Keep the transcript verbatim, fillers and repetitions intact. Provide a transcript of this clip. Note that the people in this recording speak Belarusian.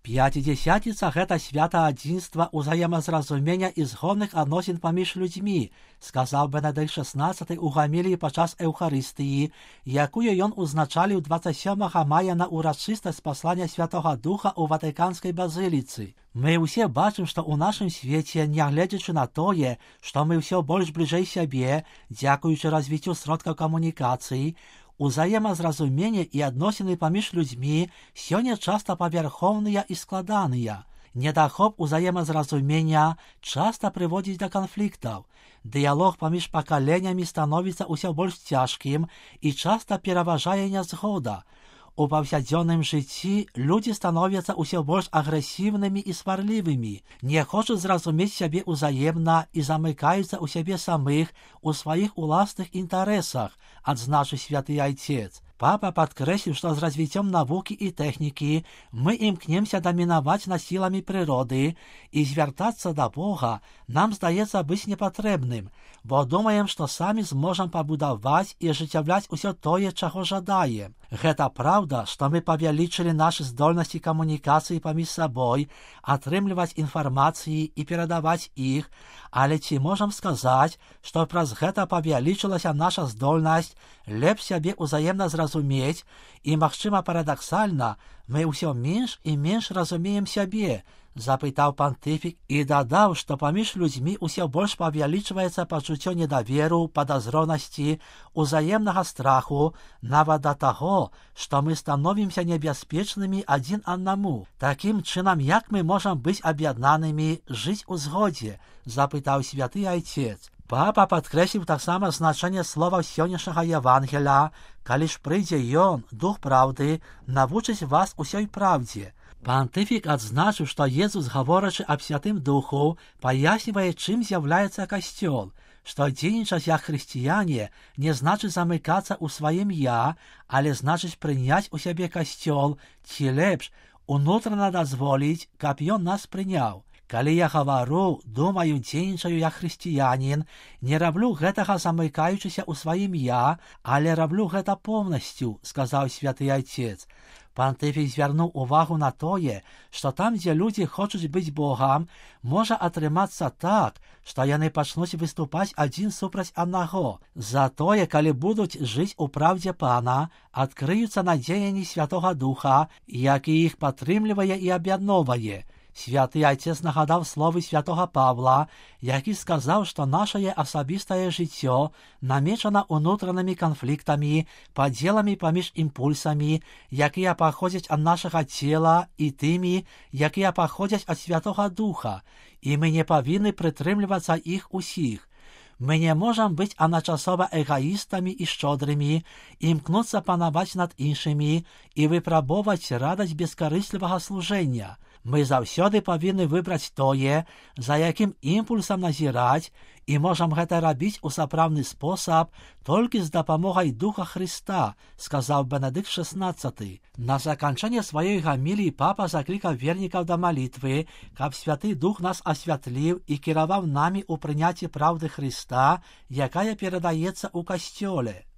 Пяцідзесяціца – гэта свята адзінства, узаемазразумення і згодных адносін паміж людзьмі, сказаў Бенедыкт шаснаццаты ў гаміліі падчас Эўхарыстыі, якую ён узначаліў дваццаць сёмага мая на урачыстасць паслання Святога Духа ў Ватыканскай базыліцы. Мы ўсе бачым, што ў нашым свеце, нягледзячы на тое, што мы ўсё больш бліжэй сябе, дзякуючы развіццю сродкаў камунікацыі, узаемазразуменне і адносіны паміж людзьмі сёння часта павярхоўныя і складаныя. Недахоп узаемазразумення часта прыводзіць да канфліктаў. Дыялог паміж пакаленнямі становіцца ўсё больш цяжкім і часта пераважае нязгода. У паўсядзённым жыцці людзі становяцца ўсё больш агрэсіўнымі і сварлівымі, не хочуць зразумець сябе ўзаемна і замыкаюцца ў сябе самых у сваіх уласных інтарэсах, адзначыў святы айцец. Папа падкрэсліў, што з развіццём навукі і тэхнікі мы імкнемся дамінаваць над сіламі прыроды, і звяртацца да Бога нам здаецца быць непатрэбным, бо думаем, што самі зможам пабудаваць і ажыццяўляць усё тое, чаго жадаем. Гэта праўда, што мы павялічылі нашы здольнасці камунікацыі паміж сабой, атрымліваць інфармацыі і перадаваць іх, але ці можам сказаць, што праз гэта павялічылася наша здольнасць лепш сябе ўзаемна зразумець, і, магчыма, парадаксальна, мы ўсё менш і менш разумеем сябе, запытаў пантыфік і дадаў, што паміж людзьмі ўсё больш павялічваецца пачуццё недаверу, падазронасці, узаемнага страху, нават да таго, што мы становімся небяспечнымі адзін аднаму. Такім чынам, як мы можам быць аб'яднанымі, жыць у згодзе, запытаў святы айцец. Папа падкрэсліў таксама значэнне слова сённяшняга Евангеля: «Калі ж прыйдзе Ён, Дух праўды, навучыць вас усёй праўдзе». Пантыфік адзначыў, што Езус, гаворачы аб Святым Духу, паяснівае, чым з'яўляецца Касцёл, што дзейнічаць як хрысціяне не значыць замыкацца ў сваім «я», але значыць прыняць у сябе Касцёл, ці лепш, унутрана дазволіць, каб ён нас прыняў. Калі я гавару, думаю, дзейнічаю як хрысціянін, не раблю гэтага замыкаючыся ў сваім «я», але раблю гэта поўнасцю, сказаў святы айцец. Пантыфік звярнуў увагу на тое, што там, дзе людзі хочуць быць Богам, можа атрымацца так, што яны пачнуць выступаць адзін супраць аднаго. Затое, калі будуць жыць у праўдзе Пана, адкрыюцца надзеянні Святога Духа, які іх падтрымлівае і аб'ядноўвае. Святы айцец нагадаў словы святога Павла, які сказаў, што нашае асабістае жыццё намечана унутранымі канфліктамі, падзеламі паміж імпульсамі, якія паходзяць ад нашага цела, і тымі, якія паходзяць ад Святога Духа, і мы не павінны прытрымлівацца іх усіх. Мы не можам быць аначасова эгаістамі і шчодрымі, імкнуцца панаваць над іншымі і выпрабоўваць радасць бескарыслівага служэння. Мы заўсёды павінны выбраць тое, за якім імпульсам назіраць, і можам гэта рабіць у сапраўдны спосаб толькі з дапамогай Духа Хрыста, сказаў Бенедыкт шаснаццаты. На заканчэнне сваёй гаміліі папа заклікаў вернікаў да малітвы, каб Святы Дух нас асвятліў і кіраваў намі ў прыняцці праўды Хрыста, якая перадаецца ў Касцёле.